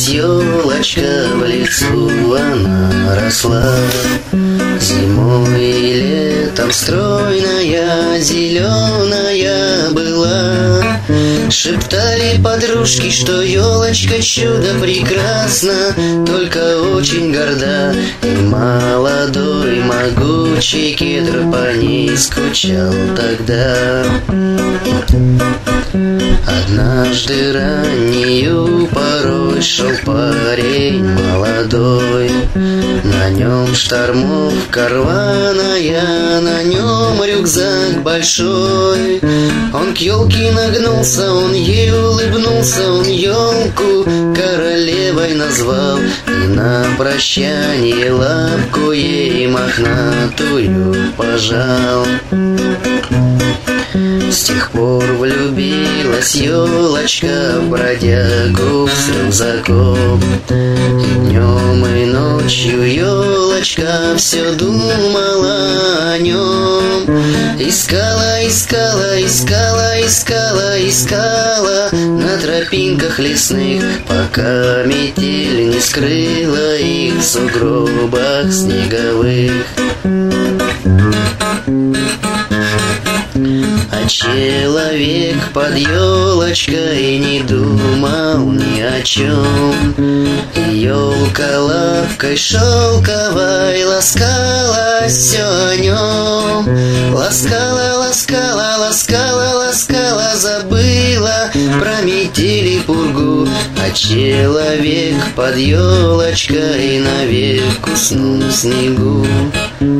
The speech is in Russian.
елочка, в лесу она росла. Зимой и летом стройная, зеленая была. Шептали подружки, что елочка чудо прекрасна, только очень горда. И молодой могучий кедр по ней скучал тогда. Однажды раннею порой шел парень молодой. На нем штормовка рваная, на нем рюкзак большой. Он к елке нагнулся, он ей улыбнулся, он елку королевой назвал. И на прощание лапку ей мохнатую пожал. С тех пор влюбилась елочка в бродягу с рюкзаком. И днем и ночью елочка все думала о нем. Искала, искала, искала, искала, искала на тропинках лесных, пока метель не скрыла их в сугробах снеговых. А человек под елочкой не думал ни о чем. И елка лапкой шелковой ласкалась все о нем. Ласкала, ласкала, ласкала, ласкала, забыла про метель и пургу. А человек под елочкой навек уснул в снегу.